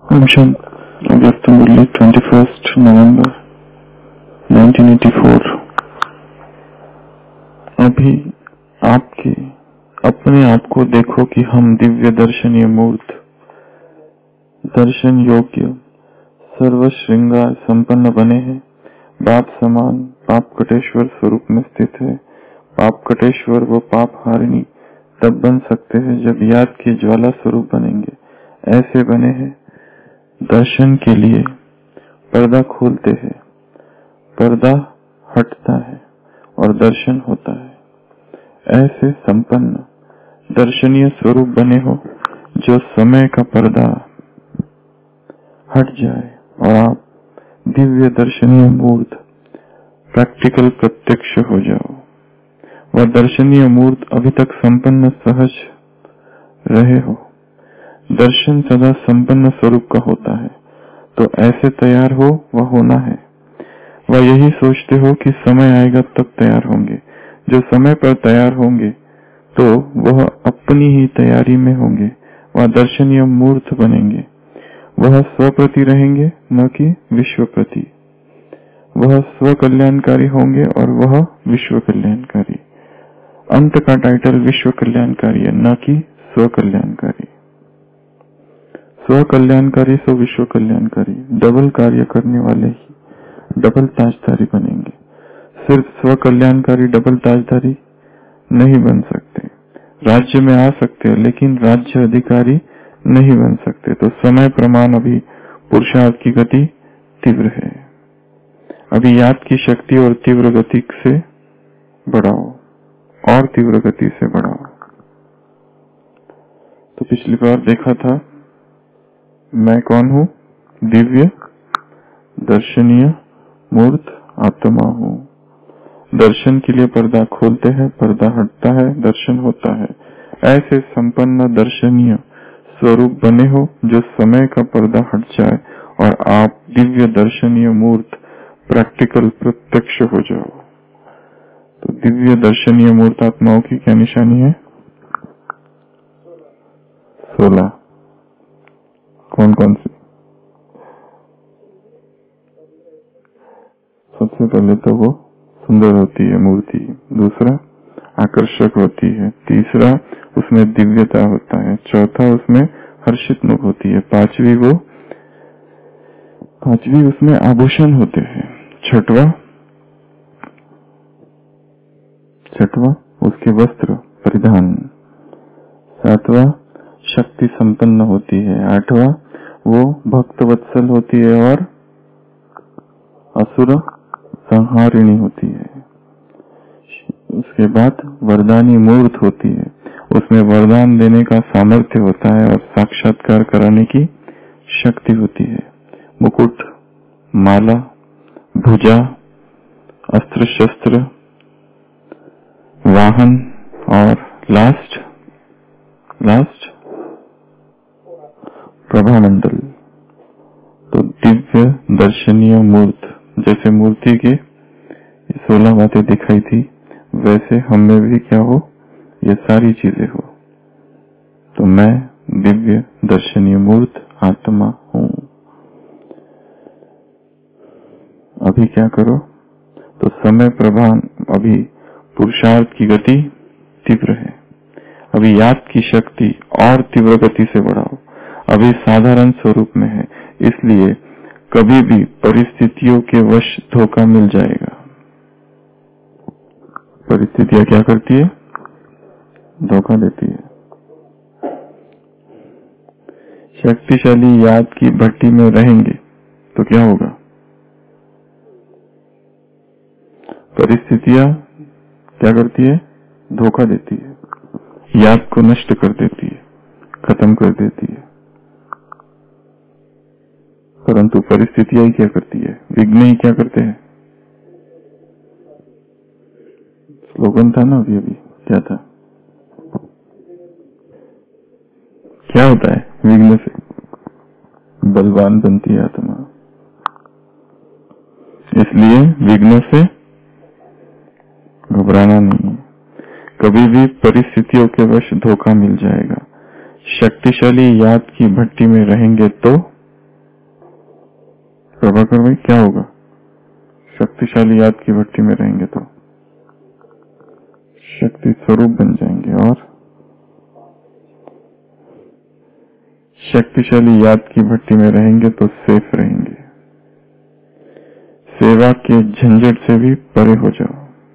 व्यक्त मुरली 21 नवंबर 1984। अभी आपके अपने आप को देखो कि हम दिव्य दर्शनीय मूर्त, दर्शन योग्य, सर्व श्रृंगार संपन्न बने हैं। बाप समान पाप कटेश्वर स्वरूप में स्थित है। पाप कटेश्वर व पाप हारिणी तब बन सकते हैं जब याद की ज्वाला स्वरूप बनेंगे। ऐसे बने हैं। दर्शन के लिए पर्दा खोलते हैं, पर्दा हटता है और दर्शन होता है। ऐसे संपन्न दर्शनीय स्वरूप बने हो जो समय का पर्दा हट जाए और आप दिव्य दर्शनीय मूर्त प्रैक्टिकल प्रत्यक्ष हो जाओ। वह दर्शनीय मूर्त अभी तक संपन्न सहज रहे हो। दर्शन सदा संपन्न स्वरूप का होता है, तो ऐसे तैयार हो वह होना है। वह यही सोचते हो कि समय आएगा तब तैयार होंगे। जो समय पर तैयार होंगे तो वह अपनी ही तैयारी में होंगे। वह दर्शनीय मूर्त बनेंगे। वह स्वप्रति रहेंगे, न कि विश्व प्रति। वह स्व कल्याणकारी होंगे और वह विश्व कल्याणकारी। अंत का टाइटल विश्व कल्याणकारी है, न कि स्व कल्याणकारी। स्व कल्याणकारी सो विश्व कल्याणकारी। डबल कार्य करने वाले ही डबल ताजधारी बनेंगे। सिर्फ स्व कल्याणकारी डबल ताजधारी नहीं बन सकते। राज्य में आ सकते हैं लेकिन राज्य अधिकारी नहीं बन सकते। तो समय प्रमाण अभी पुरुषार्थ की गति तीव्र है। अभी याद की शक्ति और तीव्र गति से बढ़ाओ और तीव्र गति से बढ़ाओ। तो पिछली बार देखा था मैं कौन हूँ? दिव्य दर्शनीय मूर्त आत्मा हूँ। दर्शन के लिए पर्दा खोलते हैं, पर्दा हटता है, दर्शन होता है। ऐसे संपन्न दर्शनीय स्वरूप बने हो जो समय का पर्दा हट जाए और आप दिव्य दर्शनीय मूर्त प्रैक्टिकल प्रत्यक्ष हो जाओ। तो दिव्य दर्शनीय मूर्त आत्माओं की क्या निशानी है? 16। कौन कौन सी? सबसे पहले तो वो सुंदर होती है मूर्ति, दूसरा आकर्षक होती है, तीसरा उसमें दिव्यता होता है, चौथा उसमें हर्षित मुख होती है, पांचवी उसमें आभूषण होते हैं, छठवा उसके वस्त्र परिधान, सातवां शक्ति संपन्न होती है, आठवां वो भक्त वत्सल होती है और असुर संहारिणी होती है। उसके बाद वरदानी मूर्त होती है। उसमें वरदान देने का सामर्थ्य होता है और साक्षात्कार कराने की शक्ति होती है। मुकुट, माला, भुजा, अस्त्र शस्त्र, वाहन और लास्ट प्रभामंडल। तो दिव्य दर्शनीय मूर्त, जैसे मूर्ति के 16 बातें दिखाई थी वैसे हम में भी क्या हो? ये सारी चीजें हो। तो मैं दिव्य दर्शनीय मूर्त आत्मा हूँ। अभी क्या करो? तो समय प्रभान अभी पुरुषार्थ की गति तीव्र है। अभी याद की शक्ति और तीव्र गति से बढ़ाओ। अभी साधारण स्वरूप में है, इसलिए कभी भी परिस्थितियों के वश धोखा मिल जाएगा। परिस्थितियां क्या करती है? धोखा देती है। शक्तिशाली याद की भट्टी में रहेंगे तो क्या होगा? परिस्थितियां क्या करती है? धोखा देती है, याद को नष्ट कर देती है, खत्म कर देती है। परंतु परिस्थितियां ही क्या करती है? विघ्न ही क्या करते हैं? स्लोगन था ना अभी क्या था? क्या होता है? विघ्न से बलवान बनती है आत्मा। इसलिए विघ्न से घबराना नहीं है। कभी भी परिस्थितियों के वश धोखा मिल जाएगा। शक्तिशाली याद की भट्टी में रहेंगे तो प्रभाकर भाई क्या होगा? शक्तिशाली याद की भट्टी में रहेंगे तो शक्ति स्वरूप बन जाएंगे, और शक्तिशाली याद की भट्टी में रहेंगे तो सेफ रहेंगे। सेवा के झंझट से भी परे हो जाओ।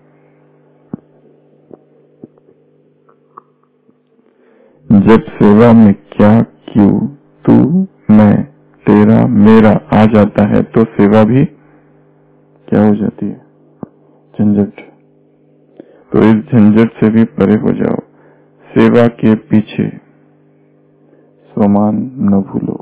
जब सेवा में क्या, क्यों, तू, मैं, तेरा, मेरा आ जाता है तो सेवा भी क्या हो जाती है? झंझट। तो इस झंझट से भी परे हो जाओ। सेवा के पीछे स्वमान न भूलो।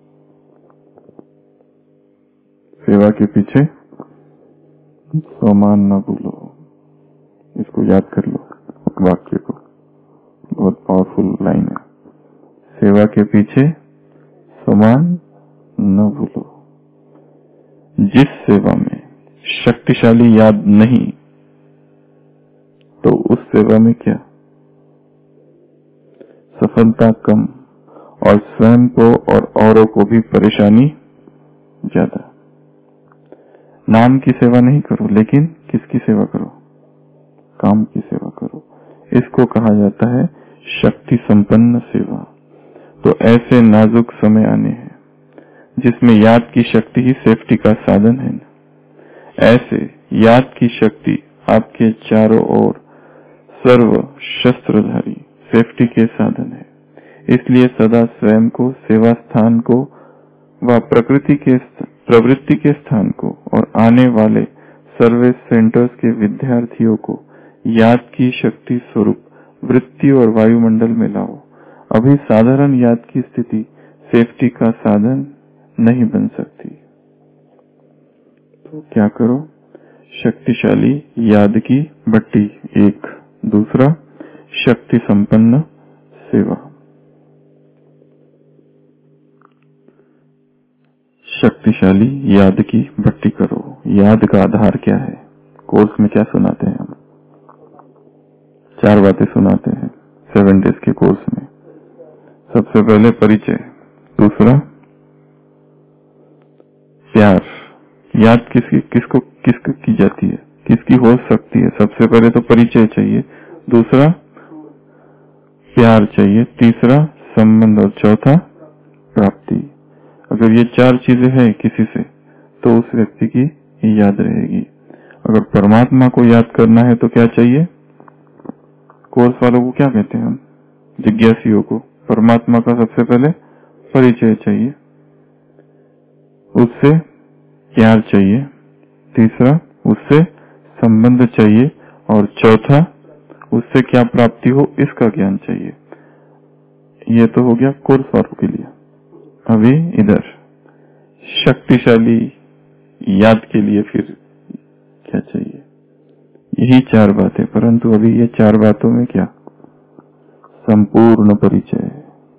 सेवा के पीछे स्वमान न भूलो। इसको याद कर लो, वाक्य को, बहुत पावरफुल लाइन है। सेवा के पीछे स्वमान न भूलो। जिस सेवा में शक्तिशाली याद नहीं, तो उस सेवा में क्या? सफलता कम और स्वयं को और औरों को भी परेशानी ज्यादा। नाम की सेवा नहीं करो, लेकिन किसकी सेवा करो? काम की सेवा करो। इसको कहा जाता है शक्ति संपन्न सेवा। तो ऐसे नाजुक समय आने हैं जिसमें याद की शक्ति ही सेफ्टी का साधन है। ऐसे याद की शक्ति आपके चारों ओर सर्व शस्त्रधारी सेफ्टी के साधन है। इसलिए सदा स्वयं को, सेवा स्थान को व प्रवृत्ति के स्थान को और आने वाले सर्विस सेंटर्स के विद्यार्थियों को याद की शक्ति स्वरूप वृत्ति और वायुमंडल में लाओ। अभी साधारण याद की स्थिति सेफ्टी का साधन नहीं बन सकती। तो क्या करो? शक्तिशाली याद की भट्टी एक। दूसरा, शक्ति संपन्न सेवा। शक्तिशाली याद की भट्टी करो। याद का आधार क्या है? कोर्स में क्या सुनाते हैं हम? 4 बातें सुनाते हैं 7 डेज के कोर्स में। सबसे पहले परिचय, दूसरा प्यार। याद किसको की जाती है, किसकी हो सकती है? सबसे पहले तो परिचय चाहिए, दूसरा प्यार चाहिए, तीसरा संबंध, और चौथा प्राप्ति। अगर ये 4 चीजें हैं किसी से, तो उस व्यक्ति की याद रहेगी। अगर परमात्मा को याद करना है तो क्या चाहिए? कोर्स वालों को क्या कहते हैं हम? जिज्ञासियों को। परमात्मा का सबसे पहले परिचय चाहिए, उससे प्यार चाहिए, तीसरा उससे संबंध चाहिए, और चौथा उससे क्या प्राप्ति हो इसका ज्ञान चाहिए। ये तो हो गया कोर्स वालों के लिए। अभी इधर शक्तिशाली याद के लिए फिर क्या चाहिए? यही 4 बातें, परंतु अभी ये 4 बातों में क्या? संपूर्ण परिचय।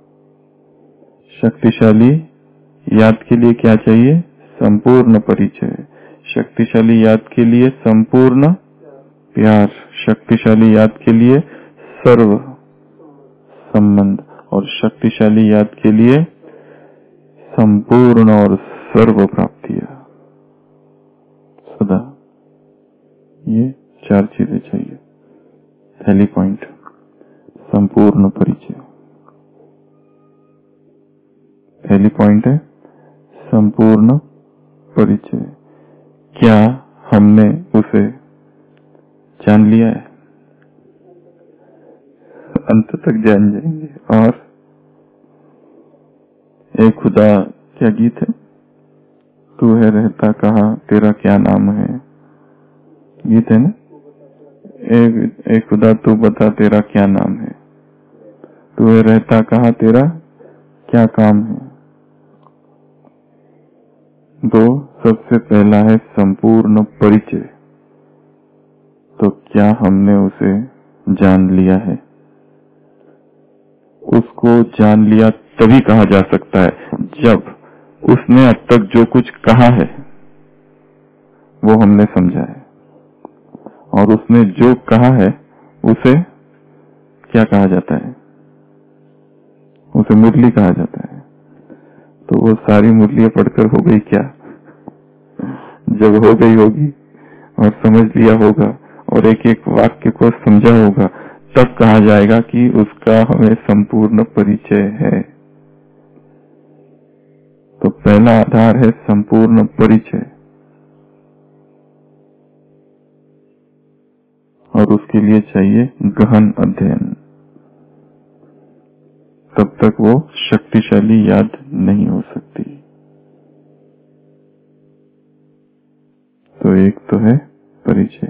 शक्तिशाली याद के लिए क्या चाहिए? संपूर्ण परिचय। शक्तिशाली याद के लिए संपूर्ण प्यार। शक्तिशाली याद के लिए सर्व संबंध, और शक्तिशाली याद के लिए संपूर्ण और सर्व प्राप्तियां। सदा ये 4 चीजें चाहिए। पहली पॉइंट, संपूर्ण परिचय। पहली पॉइंट है संपूर्ण परिचय। क्या हमने उसे जान लिया है? अंत तक जान जाएंगे। और एक खुदा, क्या गीत है? तू है रहता कहाँ, तेरा क्या नाम है? गीत है ना? एक खुदा तू बता तेरा क्या नाम है, तू है रहता कहाँ, तेरा क्या काम है। तो सबसे पहला है संपूर्ण परिचय। तो क्या हमने उसे जान लिया है? उसको जान लिया तभी कहा जा सकता है जब उसने अब तक जो कुछ कहा है वो हमने समझा है, और उसने जो कहा है उसे क्या कहा जाता है? उसे मुरली कहा जाता है। तो वो सारी मुरलियां पढ़कर हो गई क्या? जब हो गई होगी और समझ लिया होगा और एक एक वाक्य को समझा होगा, तब कहा जाएगा कि उसका हमें संपूर्ण परिचय है। तो पहला आधार है संपूर्ण परिचय, और उसके लिए चाहिए गहन अध्ययन। तब तक वो शक्तिशाली याद नहीं हो सकती। तो एक तो है परिचय,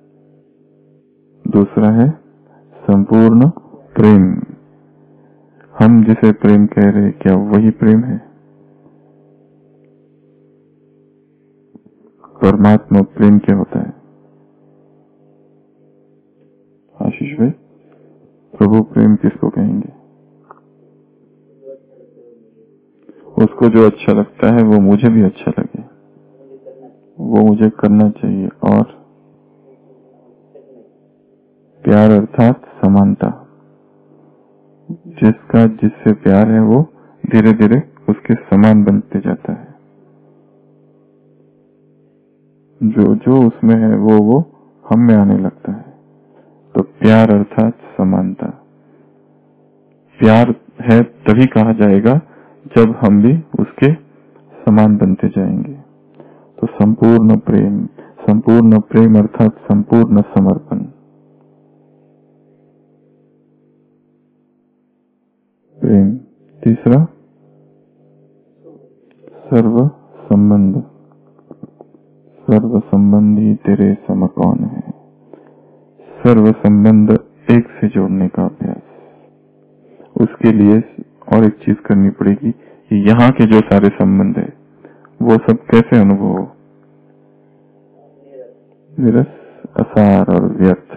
दूसरा है संपूर्ण प्रेम। हम जिसे प्रेम कह रहे, क्या वही प्रेम है? परमात्मा प्रेम क्या होता है? आशीष भाई, प्रभु प्रेम किसको कहेंगे? उसको जो अच्छा लगता है वो मुझे भी अच्छा लगे, वो मुझे करना चाहिए। और प्यार अर्थात समानता, जिसका जिससे प्यार है वो धीरे धीरे उसके समान बनते जाता है। जो जो उसमें है वो हम में आने लगता है। तो प्यार अर्थात समानता। प्यार है तभी कहा जाएगा जब हम भी उसके समान बनते जाएंगे। तो संपूर्ण प्रेम अर्थात संपूर्ण समर्पण। प्रेम। तीसरा सर्व संबंध। सर्व संबंधी तेरे सम कौन है? सर्व संबंध एक से जोड़ने का अभ्यास। उसके लिए और एक चीज करनी पड़ेगी कि यहाँ के जो सारे संबंध है वो सब कैसे अनुभव हो? निरस, असार और व्यर्थ।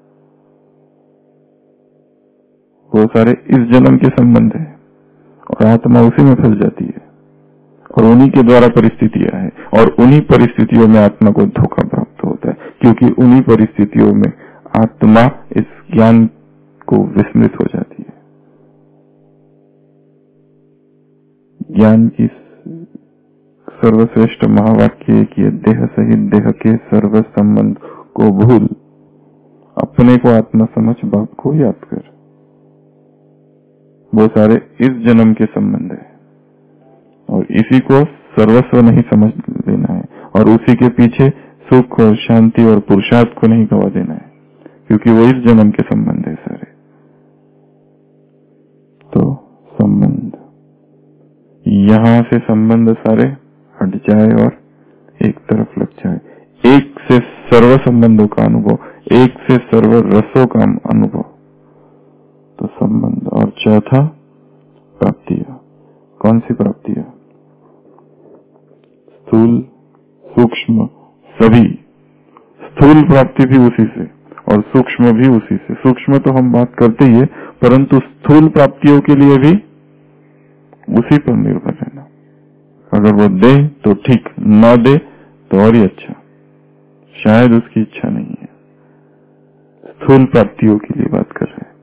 वो सारे इस जन्म के संबंध है और आत्मा उसी में फंस जाती है और उन्हीं के द्वारा परिस्थितियां है, और उन्हीं परिस्थितियों में आत्मा को धोखा प्राप्त होता है, क्योंकि उन्हीं परिस्थितियों में आत्मा इस ज्ञान को विस्मृत हो जाती है। ज्ञान की सर्वश्रेष्ठ महावाक्य कि देह सहित देह के सर्व संबंध को भूल, अपने को आत्मा समझ बाप को याद कर। वो सारे इस जन्म के संबंध है और इसी को सर्वस्व नहीं समझ लेना है, और उसी के पीछे सुख और शांति और पुरुषार्थ को नहीं गवा देना है, क्योंकि वो इस जन्म के संबंध है सारे। तो संबंध, यहाँ से संबंध सारे हट जाए और एक तरफ लग जाए। एक से सर्व संबंधों का अनुभव, एक से सर्व रसों का अनुभव। तो संबंध। और चौथा प्राप्तियां। कौन सी प्राप्तियां? स्थूल, सूक्ष्म, सभी। स्थूल प्राप्ति भी उसी से और सूक्ष्म भी उसी से। सूक्ष्म तो हम बात करते ही है, परंतु स्थूल प्राप्तियों के लिए भी उसी पर निर्भर रहना। अगर वो दे तो ठीक, ना दे तो और ही अच्छा, शायद उसकी इच्छा नहीं है। स्थूल प्राप्तियों के लिए बात कर रहे हैं,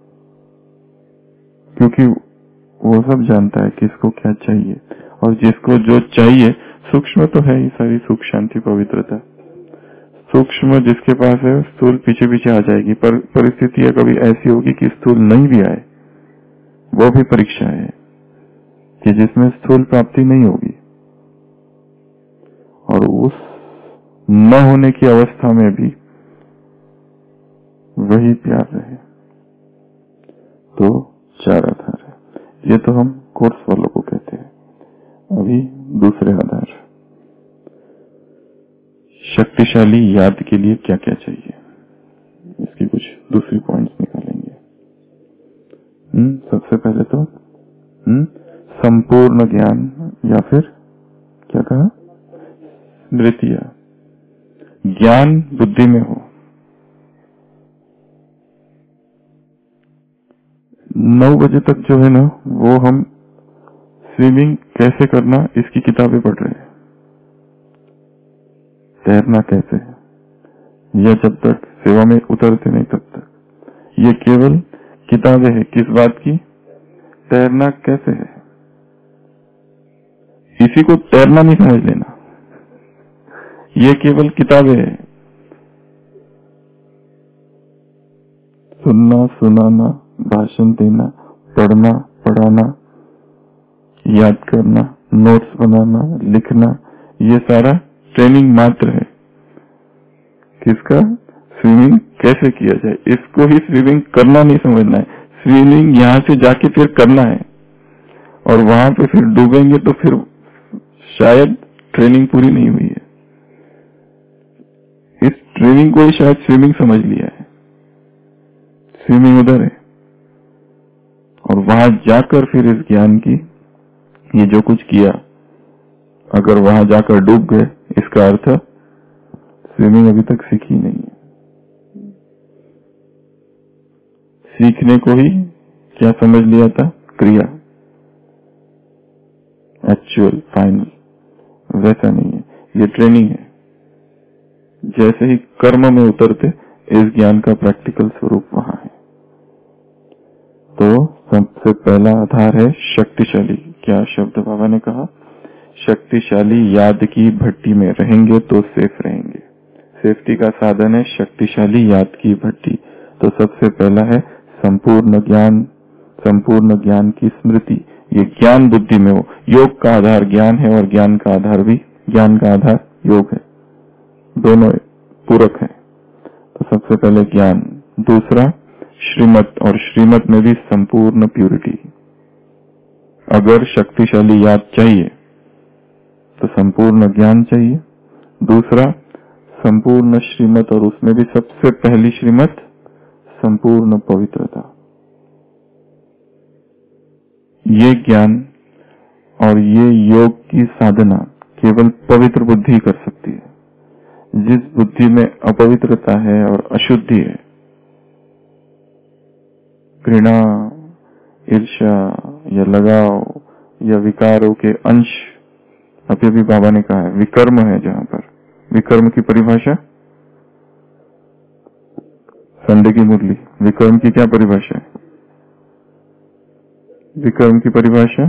क्योंकि वो सब जानता है किसको क्या चाहिए, और जिसको जो चाहिए। सूक्ष्म तो है ही सारी, सुख शांति पवित्रता। सूक्ष्म जिसके पास है, स्थूल पीछे पीछे आ जाएगी, पर परिस्थितियां कभी ऐसी होगी कि स्थूल नहीं भी आए। वो भी परीक्षा है कि जिसमें स्थूल प्राप्ति नहीं होगी और उस न होने की अवस्था में भी वही प्यार रहे। तो चार आधार है, ये तो हम कोर्स वालों को कहते हैं। अभी दूसरे आधार, शक्तिशाली याद के लिए क्या क्या चाहिए, इसकी कुछ दूसरी पॉइंट्स निकालेंगे। सबसे पहले तो संपूर्ण ज्ञान, या फिर क्या कहा, स्मृतियां। ज्ञान बुद्धि में हो। 9 बजे तक जो है ना, वो हम स्विमिंग कैसे करना इसकी किताबें पढ़ रहे हैं। तैरना कैसे है, यह जब तक सेवा में उतरते नहीं तब तक। ये केवल किताबें हैं। किस बात की? तैरना कैसे है। इसी को तैरना नहीं समझ लेना। ये केवल किताबें है, सुनना, सुनाना, भाषण देना, पढ़ना, पढ़ाना, याद करना, नोट्स बनाना, लिखना, ये सारा ट्रेनिंग मात्र है। किसका? स्विमिंग कैसे किया जाए, इसको ही स्विमिंग करना नहीं समझना है। स्विमिंग यहाँ से जाके फिर करना है, और वहां पे फिर डूबेंगे तो फिर शायद ट्रेनिंग पूरी नहीं हुई है। इस ट्रेनिंग को ही शायद स्विमिंग समझ लिया है। स्विमिंग उधर है, और वहां जाकर फिर इस ज्ञान की, ये जो कुछ किया, अगर वहां जाकर डूब गए, इसका अर्थ स्विमिंग अभी तक सीखी नहीं है। सीखने को ही क्या समझ लिया था? क्रिया, एक्चुअल, फाइनल। वैसा नहीं है, ये ट्रेनिंग है। जैसे ही कर्म में उतरते, इस ज्ञान का प्रैक्टिकल स्वरूप वहां है। तो सबसे पहला आधार है शक्तिशाली। क्या शब्द बाबा ने कहा? शक्तिशाली याद की भट्टी में रहेंगे तो सेफ रहेंगे। सेफ्टी का साधन है शक्तिशाली याद की भट्टी। तो सबसे पहला है संपूर्ण ज्ञान, संपूर्ण ज्ञान की स्मृति। ये ज्ञान बुद्धि में हो। योग का आधार ज्ञान है, और ज्ञान का आधार भी, ज्ञान का आधार योग है। दोनों पूरक है। तो सबसे पहले ज्ञान, दूसरा श्रीमत, और श्रीमत में भी संपूर्ण प्यूरिटी। अगर शक्तिशाली याद चाहिए तो संपूर्ण ज्ञान चाहिए। दूसरा संपूर्ण श्रीमत, और उसमें भी सबसे पहली श्रीमत संपूर्ण पवित्रता। ये ज्ञान और ये योग की साधना केवल पवित्र बुद्धि कर सकती है। जिस बुद्धि में अपवित्रता है और अशुद्धि है, घृणा, ईर्ष्या या लगाव या विकारों के अंश, अभी बाबा ने कहा है विकर्म है। जहां पर विकर्म की परिभाषा, संडे की मुरली, विकर्म की क्या परिभाषा है? विकर्म की परिभाषा,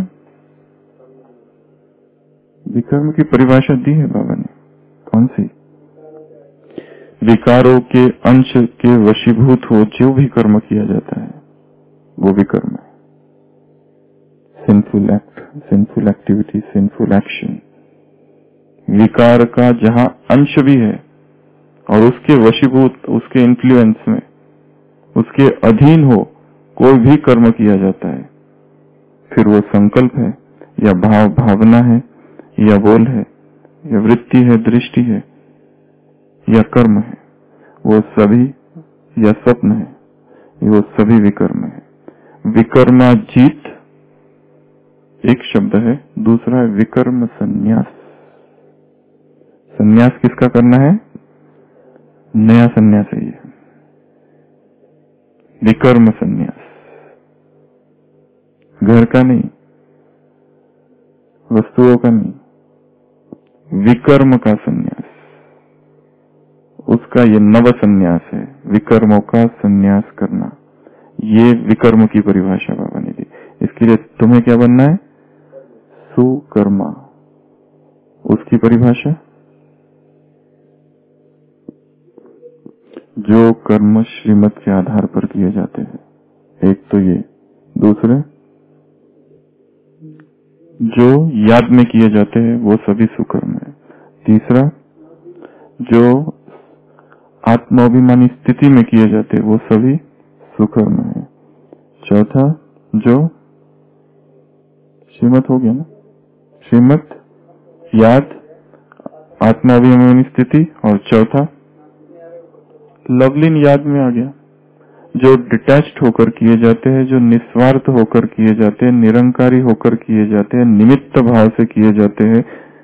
विकर्म की परिभाषा दी है बाबा ने। कौन सी? विकारों के अंश के वशीभूत हो जो भी कर्म किया जाता है, वो विकर्म है। Sinful act, sinful activity, sinful action. विकार का जहां अंश भी है और उसके वशीभूत, उसके इन्फ्लुएंस में, उसके अधीन हो कोई भी कर्म किया जाता है, फिर वो संकल्प है या भावना है या बोल है या वृत्ति है, दृष्टि है या कर्म है, वो सभी, या स्वप्न है, वो सभी विकर्म है। विकर्माजीत एक शब्द है, दूसरा है विकर्म संन्यास। संन्यास किसका करना है? नया संन्यास है ये, विकर्म संन्यास। घर का नहीं, वस्तुओं का नहीं, विकर्म का संन्यास, उसका ये नव संन्यास है। विकर्मों का संन्यास करना, ये विकर्म की परिभाषा बाबा ने दी। इसके लिए तुम्हें क्या बनना है? सुकर्मा। उसकी परिभाषा, जो कर्म श्रीमत के आधार पर किए जाते हैं। एक तो ये, दूसरे जो याद में किए जाते हैं वो सभी सुकर्म है। तीसरा जो आत्माभिमानी स्थिति में किए जाते हैं वो सभी सुकर्म है। चौथा जो श्रीमत हो गया ना, श्रीमत, याद, आत्माभिमानी स्थिति, और चौथा लवलीन याद में आ गया, जो डिटैच्ड होकर किए जाते हैं, जो निस्वार्थ होकर किए जाते हैं, निरंकारी होकर किए जाते हैं, निमित्त भाव से किए जाते हैं,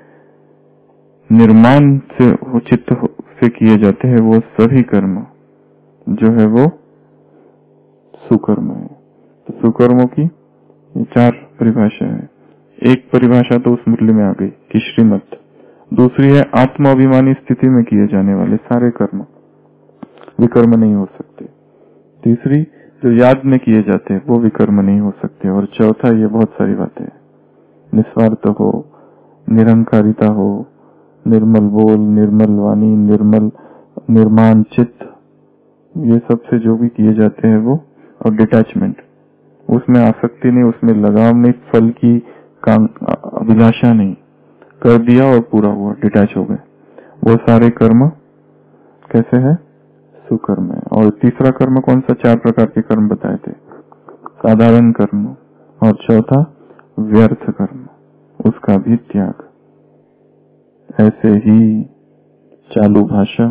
निर्माण से चित्त से किए जाते हैं, वो सभी कर्म जो है वो सुकर्म है। तो सुकर्मों की ये 4 परिभाषा है। एक परिभाषा तो उस मुरली में आ गई कि श्रीमत, दूसरी है आत्माभिमानी स्थिति में किए जाने वाले सारे कर्म विकर्म नहीं हो सकते। तीसरी जो याद में किए जाते हैं वो विकर्म नहीं हो सकते। और चौथा ये बहुत सारी बातें, निस्वार्थ हो, निरंकारिता हो, निर्मल बोल, निर्मल वाणी, निर्माण चित्त, ये सब से जो भी किए जाते हैं वो, और डिटैचमेंट, उसमें आसक्ति नहीं, उसमें लगाव नहीं, फल की अभिलाषा नहीं, कर दिया और पूरा हुआ, डिटैच हो गए, वो सारे कर्म कैसे है? सुकर्म है। और तीसरा कर्म कौन सा? 4 प्रकार के कर्म बताए थे, साधारण कर्म, और चौथा व्यर्थ कर्म, उसका भी त्याग। ऐसे ही चालू भाषा।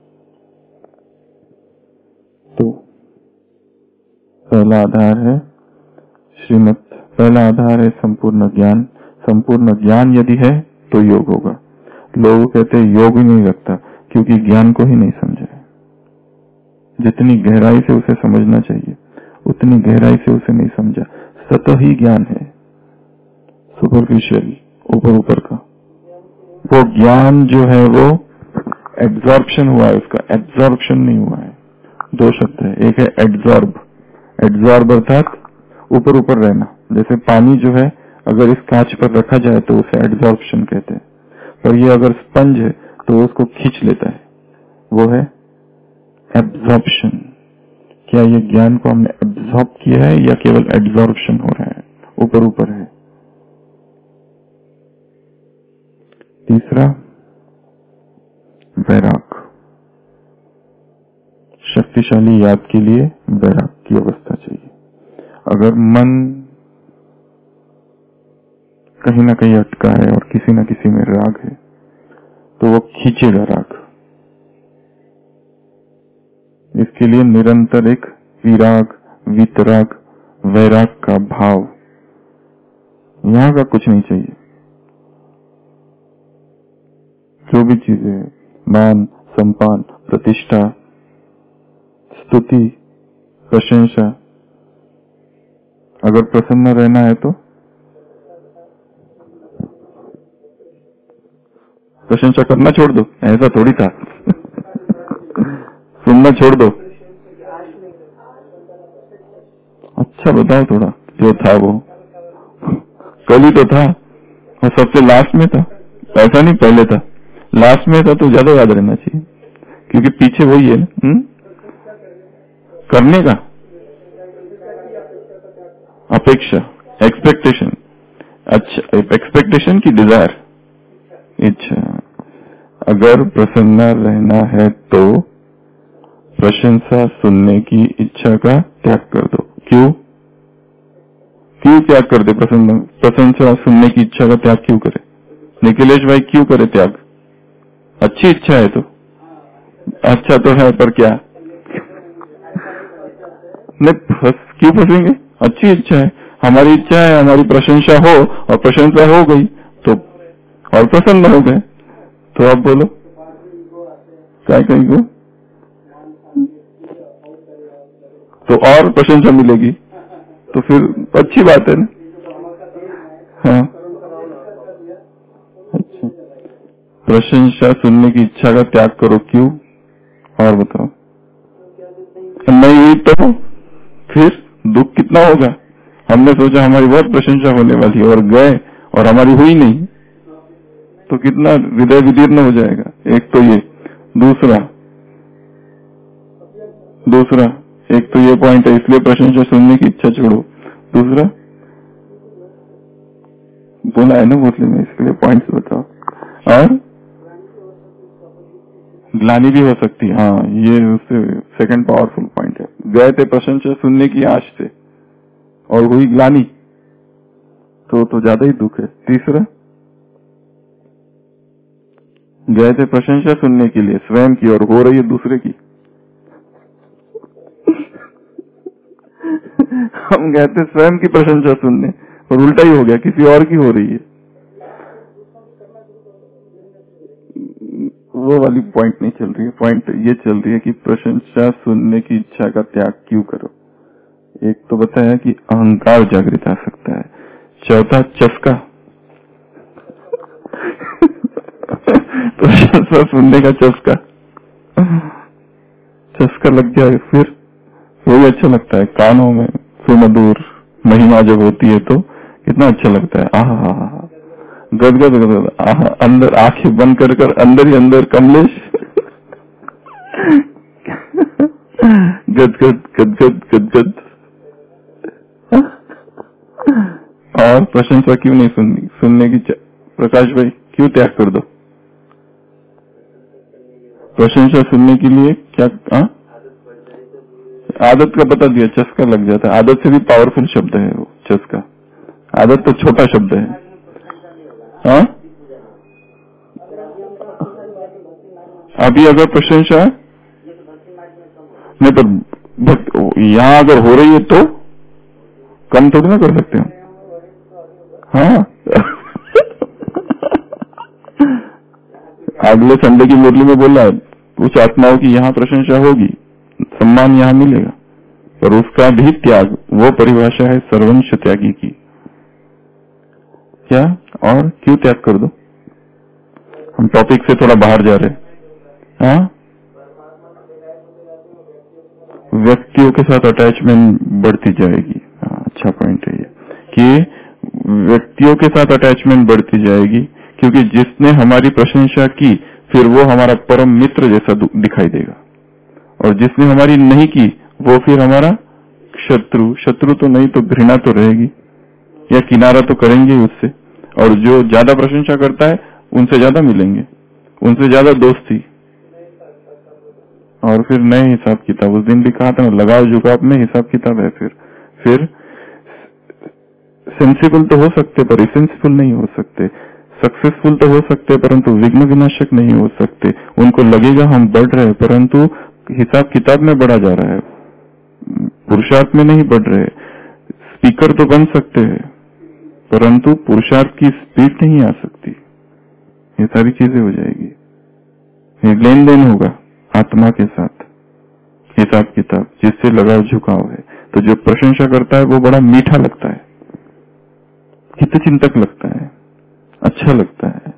तो पहला आधार है श्रीमत, पहला आधार है संपूर्ण ज्ञान। संपूर्ण ज्ञान यदि है तो योग होगा। लोग कहते हैं योग ही नहीं लगता क्योंकि ज्ञान को ही नहीं समझा है। जितनी गहराई से उसे समझना चाहिए उतनी गहराई से उसे नहीं समझा। सतह ही ज्ञान है, सुपरफिशियल, ऊपर ऊपर का। वो ज्ञान जो है वो एब्जॉर्प्शन हुआ है, उसका एब्जॉर्प्शन नहीं हुआ है। 2 शब्द है, एक है एब्जॉर्ब, एब्जॉर्ब अर्थात ऊपर ऊपर रहना। जैसे पानी जो है अगर इस कांच पर रखा जाए तो उसे एब्जॉर्प्शन कहते हैं, पर ये अगर स्पंज है तो उसको खींच लेता है, वो है एब्जॉर्प्शन। क्या ये ज्ञान को हमने एब्जॉर्ब किया है या केवल एब्जॉर्प्शन हो रहा है, ऊपर ऊपर है। तीसरा वैराग, शक्तिशाली याद के लिए वैराग की अवस्था चाहिए। अगर मन कहीं ना कहीं अटका है और किसी न किसी में राग है तो वो खींचेगा राग। इसके लिए निरंतर एक विराग, वितराग, वैराग का भाव, यहां का कुछ नहीं चाहिए। जो भी चीजें, मान, सम्मान, प्रतिष्ठा, स्तुति, प्रशंसा, अगर प्रसन्न रहना है तो प्रशंसा करना छोड़ दो, ऐसा थोड़ी था। सुनना छोड़ दो। अच्छा बताओ थोड़ा, जो था वो कल ही तो था और सबसे लास्ट में था। ऐसा नहीं पहले था, लास्ट में था तो ज्यादा याद रहना चाहिए क्योंकि पीछे वही है ना। करने का अपेक्षा, एक्सपेक्टेशन। अच्छा, एक्सपेक्टेशन की डिजायर, इच्छा। अगर प्रसन्न रहना है तो प्रशंसा सुनने की इच्छा का त्याग कर दो। क्यों त्याग कर दे? प्रशंसा सुनने की इच्छा का त्याग क्यों करे निखिलेश भाई? क्यों करे त्याग? अच्छी इच्छा है तो, अच्छा तो है पर क्या नहीं, क्यों फंसेंगे? अच्छी इच्छा है, हमारी इच्छा है हमारी प्रशंसा हो और प्रशंसा हो गई तो और प्रसन्न हो गए, तो आप बोलो क्या कहेंगे? तो और प्रशंसा मिलेगी तो फिर अच्छी बात है ना। हाँ, अच्छा, प्रशंसा सुनने की इच्छा का त्याग करो। क्यों? और बताओ। नहीं हुई तो फिर दुख कितना होगा? हमने सोचा हमारी बहुत प्रशंसा होने वाली है और गए और हमारी हुई नहीं तो कितना हृदय विदीर्ण हो जाएगा। एक तो ये, दूसरा एक तो ये पॉइंट है, इसलिए प्रशंसा सुनने की इच्छा छोड़ो। दूसरा बोला है ना बोतले में, इसके लिए पॉइंट्स बताओ। और ग्लानी भी हो सकती है। हाँ, ये उससे सेकंड पावरफुल पॉइंट है। गए थे प्रशंसा सुनने की आश से और हुई ग्लानी तो ज्यादा ही दुख है। तीसरा, गए थे प्रशंसा सुनने के लिए स्वयं की और हो रही है दूसरे की। हम गए थे स्वयं की प्रशंसा सुनने और उल्टा ही हो गया, किसी और की हो रही है। वो वाली पॉइंट नहीं चल रही है, पॉइंट ये चल रही है कि प्रशंसा सुनने की इच्छा का त्याग क्यों करो। एक तो बताया कि अहंकार जागृत आ सकता है, चौथा चस्का। प्रशंसा सुनने का चस्का लग गया, फिर वही अच्छा लगता है। कानों में सुमधुर महिमा जब होती है तो कितना अच्छा लगता है। आहा, गदगद गदगद अंदर आंखें बंद कर कर अंदर ही अंदर कमलेश गदगद गदगद गदगद। और प्रशंसा क्यों नहीं सुनने की प्रकाश भाई क्यों त्याग कर दो? प्रशंसा सुनने के लिए क्या आदत का बता दिया, चस्का लग जाता है। आदत से भी पावरफुल शब्द है वो चस्का। आदत तो छोटा शब्द है। हाँ अभी अगर प्रशंसा नहीं तो यहाँ अगर हो रही है तो कम थोड़ी ना कर सकते हैं। हाँ अगले संडे की मुरली में बोला कुछ आत्माओं की यहाँ प्रशंसा होगी, सम्मान यहाँ मिलेगा, पर उसका भी त्याग, वो परिभाषा है सर्वंश त्यागी की। क्या और क्यों त्याग कर दो? हम टॉपिक से थोड़ा बाहर जा रहे हैं। हाँ व्यक्तियों के साथ अटैचमेंट बढ़ती जाएगी। हाँ अच्छा पॉइंट है ये कि व्यक्तियों के साथ अटैचमेंट बढ़ती जाएगी, क्योंकि जिसने हमारी प्रशंसा की फिर वो हमारा परम मित्र जैसा दिखाई देगा, और जिसने हमारी नहीं की वो फिर हमारा शत्रु। शत्रु तो नहीं तो घृणा तो रहेगी, या किनारा तो करेंगे उससे। और जो ज्यादा प्रशंसा करता है उनसे ज्यादा मिलेंगे, उनसे ज्यादा दोस्ती, और फिर नए हिसाब किताब। उस दिन भी कहा था लगाव झुकाव में हिसाब किताब है। फिर सेंसिबल तो हो सकते पर इसेंसिबल नहीं हो सकते, सक्सेसफुल तो हो सकते परंतु विघ्न विनाशक नहीं हो सकते। उनको लगेगा हम बढ़ रहे हैं परंतु हिसाब किताब में बढ़ा जा रहा है, पुरुषार्थ में नहीं बढ़ रहे। स्पीकर तो बन सकते हैं परंतु पुरुषार्थ की स्पीड नहीं आ सकती। ये सारी चीजें हो जाएगी। ये लेन देन होगा आत्मा के साथ, हिसाब किताब जिससे लगाव झुकाव है। तो जो प्रशंसा करता है वो बड़ा मीठा लगता है, हित चिंतक लगता है, अच्छा लगता है।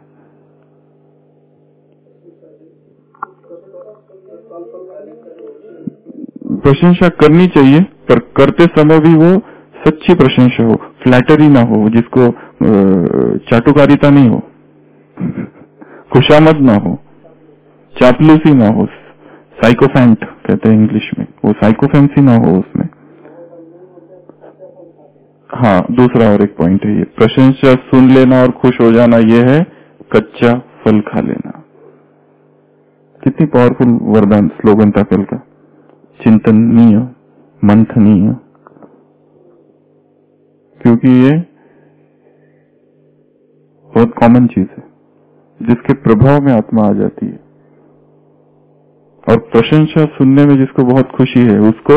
प्रशंसा करनी चाहिए पर करते समय भी वो सच्ची प्रशंसा हो, फ्लैटरी ना हो, जिसको चाटुकारिता नहीं हो, खुशामद ना हो, चापलूसी ना हो, साइकोफेंट कहते हैं इंग्लिश में, वो साइकोफेंसी ना हो उसमें। हाँ दूसरा और एक पॉइंट है ये, प्रशंसा सुन लेना और खुश हो जाना ये है कच्चा फल खा लेना। कितनी पावरफुल वरदान स्लोगन था कल का, चिंतनीय मंथनीय, क्योंकि ये बहुत कॉमन चीज है जिसके प्रभाव में आत्मा आ जाती है। और प्रशंसा सुनने में जिसको बहुत खुशी है उसको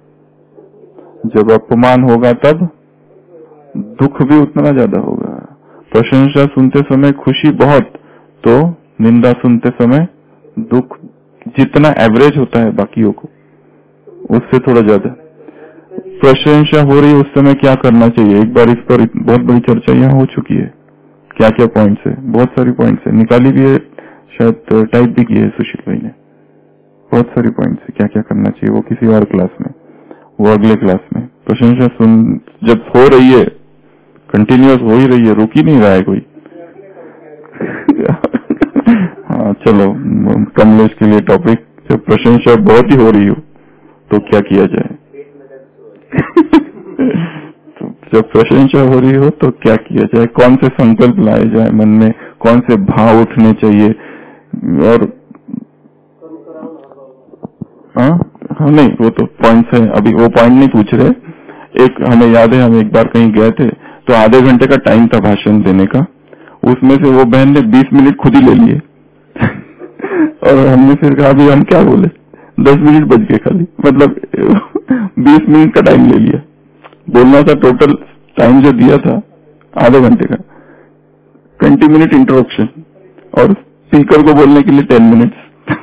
जब अपमान होगा तब दुख भी उतना ज्यादा होगा। प्रशंसा सुनते समय खुशी बहुत, तो निंदा सुनते समय दुख जितना एवरेज होता है बाकियों को उससे थोड़ा ज्यादा। प्रशंसा हो रही है उस समय क्या करना चाहिए? एक बार इस पर बहुत बड़ी चर्चा यहाँ हो चुकी है। क्या क्या पॉइंट्स है, बहुत सारी पॉइंट्स है, निकाली भी है, शायद टाइप भी की है सुशील भाई ने। बहुत सारी पॉइंट्स है क्या क्या करना चाहिए, वो किसी और क्लास में, वो अगले क्लास में। प्रशंसा सुन जब हो रही है, कंटिन्यूअस हो ही रही है, रुक ही नहीं रहा है कोई। हाँ चलो कमलेश के लिए टॉपिक, जब प्रशंसा बहुत ही हो रही हो तो क्या किया जाए। तो जब प्रशंसा हो रही हो तो क्या किया जाए, कौन से संकल्प लाए जाए मन में, कौन से भाव उठने चाहिए। और हाँ नहीं वो तो पॉइंट्स है, अभी वो पॉइंट नहीं पूछ रहे। एक हमें याद है, हम एक बार कहीं गए थे तो आधे घंटे का टाइम था भाषण देने का, उसमें से वो बहन ने 20 मिनट खुद ही ले लिए। और हमने फिर कहा अभी हम क्या बोले, 10 मिनट बच गए खाली, मतलब 20 मिनट का टाइम ले लिया। बोलना था टोटल टाइम जो दिया था आधे घंटे का, 20 मिनट इंट्रोडक्शन और स्पीकर को बोलने के लिए 10 मिनट।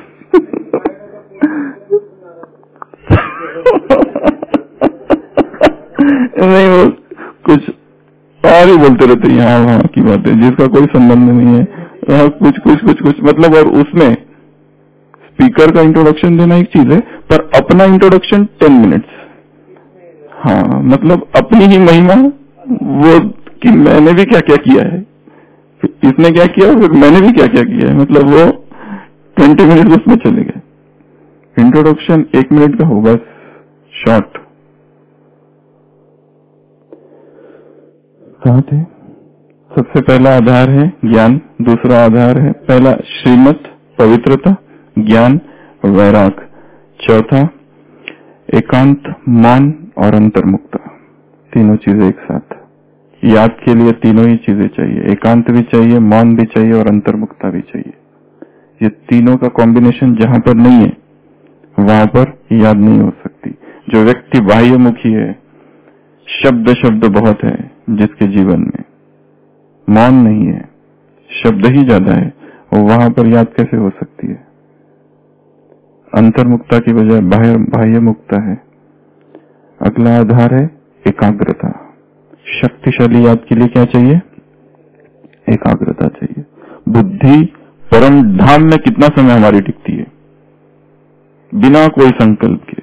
नहीं वो कुछ और ही बोलते रहते हैं, यहाँ वहाँ की बातें जिसका कोई संबंध नहीं है, कुछ कुछ कुछ कुछ मतलब। और उसमें स्पीकर का इंट्रोडक्शन देना एक चीज है, पर अपना इंट्रोडक्शन 10 मिनट्स। हाँ मतलब अपनी ही महिमा वो कि मैंने भी क्या क्या किया है, इसने क्या किया, फिर मैंने भी क्या क्या किया है, मतलब वो 20 मिनट उसमें चले गए। इंट्रोडक्शन 1 मिनट का हो, बस शॉर्ट। कहाँ थे? सबसे पहला आधार है ज्ञान, दूसरा आधार है पहला श्रीमत पवित्रता, ज्ञान वैराग, चौथा एकांत मौन और अंतर्मुक्ता। तीनों चीजें एक साथ। याद के लिए तीनों ही चीजें चाहिए, एकांत भी चाहिए, मौन भी चाहिए और अंतर्मुक्ता भी चाहिए। ये तीनों का कॉम्बिनेशन जहां पर नहीं है वहां पर याद नहीं हो सकती। जो व्यक्ति बाह्यमुखी है, शब्द शब्द बहुत है जिसके जीवन में, मौन नहीं है, शब्द ही ज्यादा है, और वहां पर याद कैसे हो सकती है? अंतर्मुक्ता की बजाय बाह्यमुक्ता है। अगला आधार है एकाग्रता। शक्तिशाली याद के लिए क्या चाहिए? एकाग्रता चाहिए। बुद्धि परम धाम में कितना समय हमारी टिकती है? बिना कोई संकल्प के,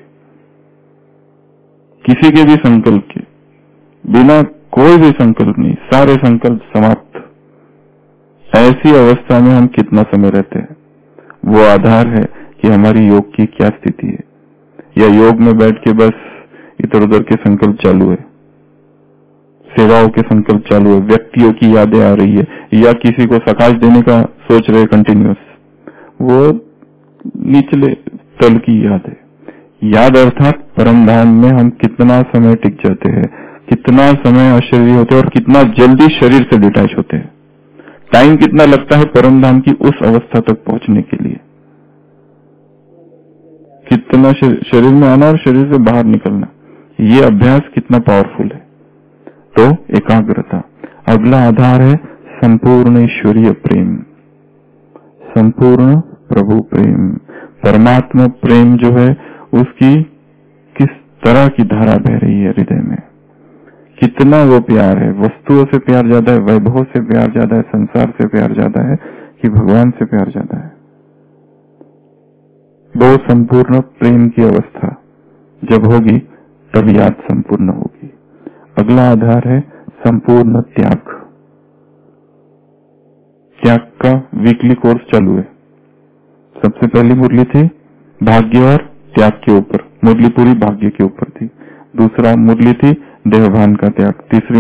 किसी के भी संकल्प के, बिना कोई भी संकल्प नहीं, सारे संकल्प समाप्त। ऐसी अवस्था में हम कितना समय रहते हैं? वो आधार है कि हमारी योग की क्या स्थिति है। या योग में बैठ के बस इधर उधर के संकल्प चालू है, सेवाओं के संकल्प चालू है, व्यक्तियों की यादें आ रही है, या किसी को सकाश देने का सोच रहे कंटिन्यूअस, वो निचले तल की याद है। याद अर्थात परम धाम में हम कितना समय टिक जाते हैं, कितना समय अशरीरी होते हैं और कितना जल्दी शरीर से डिटैच होते हैं। टाइम कितना लगता है परम धाम की उस अवस्था तक पहुंचने के लिए, कितना शरीर में आना और शरीर से बाहर निकलना, ये अभ्यास कितना पावरफुल है। तो एकाग्रता। अगला आधार है संपूर्ण ईश्वरीय प्रेम, संपूर्ण प्रभु प्रेम। परमात्मा प्रेम जो है उसकी किस तरह की धारा बह रही है हृदय में, कितना वो प्यार है। वस्तुओं से प्यार ज्यादा है, वैभव से प्यार ज्यादा है, संसार से प्यार ज्यादा है कि भगवान से प्यार ज्यादा है? वो संपूर्ण प्रेम की अवस्था जब होगी तब याद संपूर्ण होगी। अगला आधार है संपूर्ण त्याग। त्याग का वीकली कोर्स चालू है। सबसे पहली मुरली थी भाग्य और त्याग के ऊपर, मुरली पूरी भाग्य के ऊपर थी। दूसरा मुरली थी देहभान का त्याग। तीसरी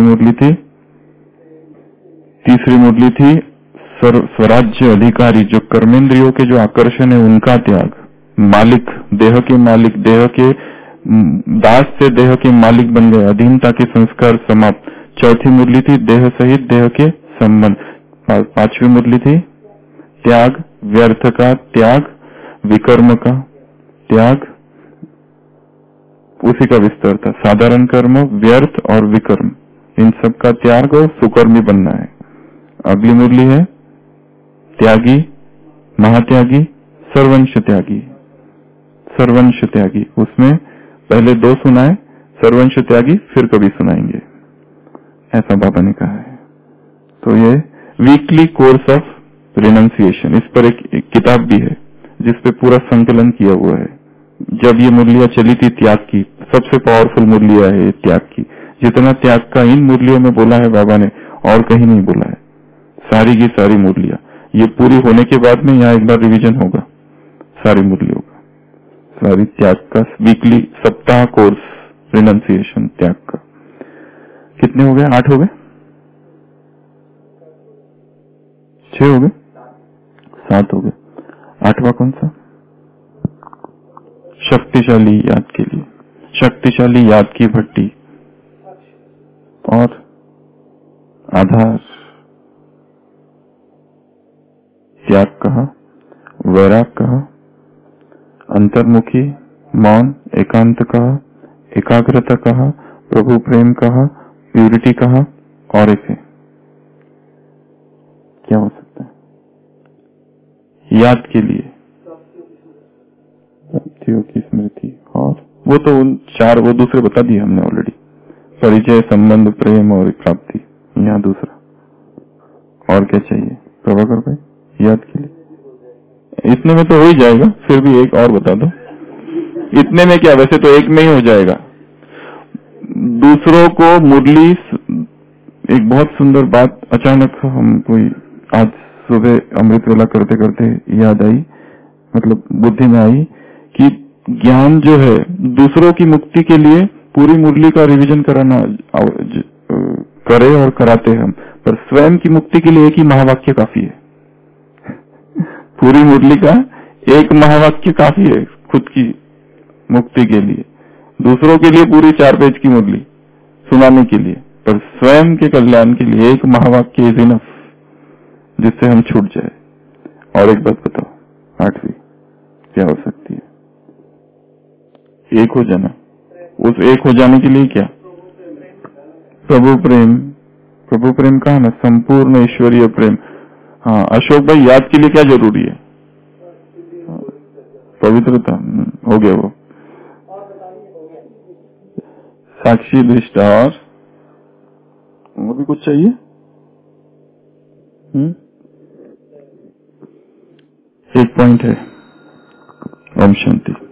मुरली थी स्वराज्य अधिकारी, जो कर्मेंद्रियों के जो आकर्षण है उनका त्याग, मालिक, देह के मालिक, देह के दास से देह के मालिक बन गए, अधीनता के संस्कार समाप्त। चौथी मुरली थी देह सहित देह के संबंध। पांचवी मुरली थी त्याग, व्यर्थ का त्याग, विकर्म का त्याग, उसी का विस्तार था। साधारण कर्म, व्यर्थ और विकर्म, इन सब का त्याग और सुकर्मी बनना है। अगली मुरली है त्यागी, महात्यागी, सर्वंश त्यागी। सर्वंश त्यागी, उसमें पहले 2 सुनाए, सर्वंश त्यागी फिर कभी सुनाएंगे, ऐसा बाबा ने कहा है। तो ये वीकली कोर्स ऑफ रिनंसिएशन, इस पर एक किताब भी है जिसपे पूरा संकलन किया हुआ है। जब ये मुरलियां चली थी त्याग की, सबसे पावरफुल मुरलियां है त्याग की। जितना त्याग का इन मुरलियों में बोला है बाबा ने और कहीं नहीं बोला है, सारी की सारी मुरलियां। ये पूरी होने के बाद में यहाँ एक बार रिवीजन होगा सारी मुरलियों का, सारी त्याग का वीकली सप्ताह कोर्स रिनंसिएशन त्याग का। कितने हो गए? 8 हो गए, 6 हो गए, 7 हो गए। 8वां कौन सा? शक्तिशाली याद के लिए, शक्तिशाली याद की भट्टी और आधार। त्याग कहा, वैराग कहा, अंतर्मुखी, मौन, एकांत कहा, एकाग्रता कहा, प्रभु प्रेम कहा, प्यूरिटी कहा, और एक है क्या हो सकता है याद के लिए? प्राप्तियों की स्मृति। और वो तो उन 4 वो दूसरे बता दिए हमने ऑलरेडी, परिचय, संबंध, प्रेम और प्राप्ति। यहाँ दूसरा और क्या चाहिए प्रभाकर भाई याद के लिए? इतने में तो हो ही जाएगा, फिर भी एक और बता दो। इतने में क्या, वैसे तो एक में ही हो जाएगा। दूसरों को मुरली, एक बहुत सुंदर बात, अचानक हम कोई आज सुबह अमृत वेला करते करते याद आई, मतलब बुद्धि में आई कि ज्ञान जो है दूसरों की मुक्ति के लिए पूरी मुरली का रिवीजन कराना करे और कराते हम, पर स्वयं की मुक्ति के लिए एक ही महावाक्य काफी है। पूरी मुरली का एक महावाक्य काफी है खुद की मुक्ति के लिए, दूसरों के लिए पूरी 4 पेज की मुरली सुनाने के लिए, पर स्वयं के कल्याण के लिए एक महावाक्य इज इनफ, जिससे हम छूट जाए। और एक बात बताओ, 8वीं क्या हो सकती है? एक हो जाना। उस एक हो जाने के लिए क्या? प्रभु प्रेम। प्रभु प्रेम कहा ना, संपूर्ण ईश्वरीय प्रेम। हाँ अशोक भाई, याद के लिए क्या जरूरी है? पवित्रता। हो गया वो। साक्षी दृष्टा और भी कुछ चाहिए? एक पॉइंट है। ओम शांति।